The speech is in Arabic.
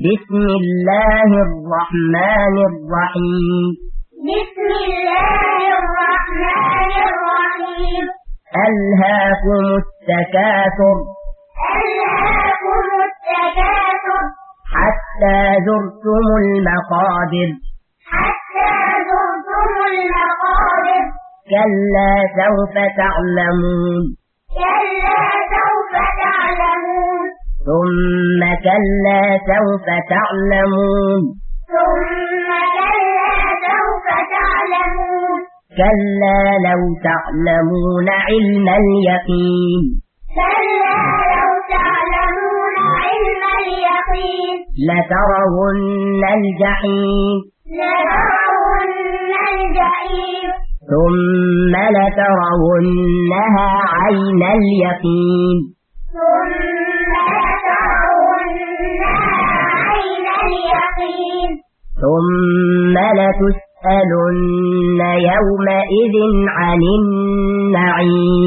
بسم الله الرحمن الرحيم. بسم الله الرحمن الرحيم. ألهاكم التكاثر. ألهاكم التكاثر. حتى زرتم المقابر. حتى زرتم المقابر. كلا سوف تعلمون. كلا سوف تعلمون. ثم كلا سوف تعلمون. ثم كلا سوف تعلمون. كلا لو تعلمون علم اليقين. كلا لو تعلمون علم اليقين. لترون الجحيم. لترون الجحيم. ثم لترونها عين اليقين. ثم لترونها عين اليقين. ثم لتسألن يومئذ عن النعيم.